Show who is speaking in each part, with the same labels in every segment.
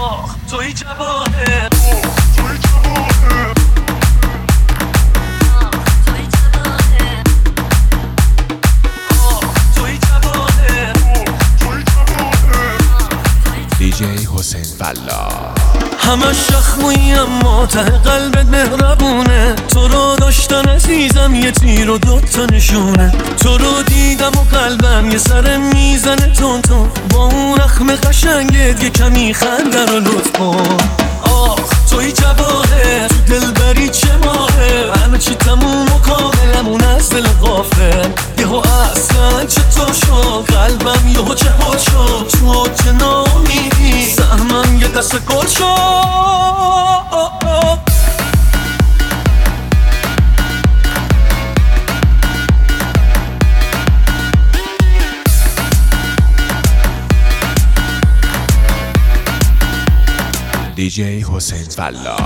Speaker 1: آخ توی جواهر
Speaker 2: دیجی حسین فلا.
Speaker 1: همه شخمویی اما ته قلبت مهربونه. تو رو داشتن عزیزم یه تیر و دوتا نشونه. تو رو دیدم و قلبم یه سر میزنه تون تون. با اون رخم قشنگت یه کمی خنده رو لطف کن. آخ توی جواهر تو دلبری چه ماهه. همه چی تموم و کاملمون از دل غافل. یهو اصلا چطور شد قلبم یهو چه حال شد. تو چه نامیدی سهمم یه دست گل شد.
Speaker 2: دیجی حسین فلا.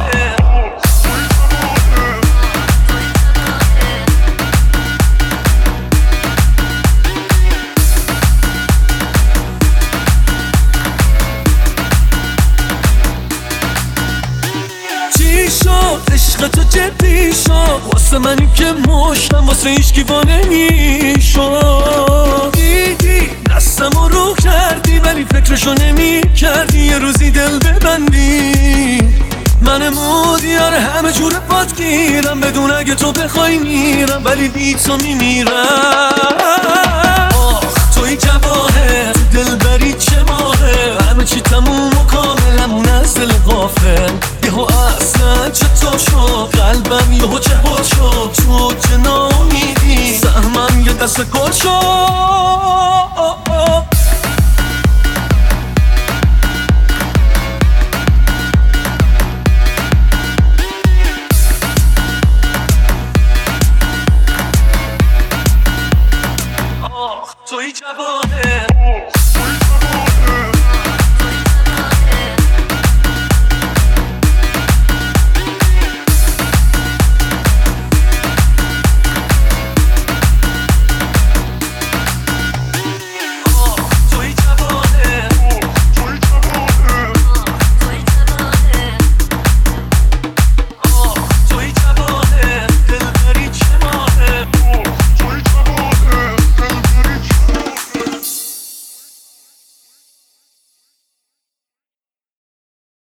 Speaker 1: چی شد عشق تو جدی شد واسه منی که مشتم واسه هیچکی با نمیشد. دیدی دستمو رو کردی ولی فکرشو نمی کردی یه روزی دل ببندی. من مودیار همه جور پات گیرم بدون اگه تو بخوای میرم ولی بی تو میمیرم. آخ توی جواهر تو دلبری چه ماهه. همه چی تموم و کاملمون از دل غافل. یهو اصلا چطور شد قلبم یهو چه حال شد. تو چه نامیدی سهمم یه دست گل شد. توی جواهر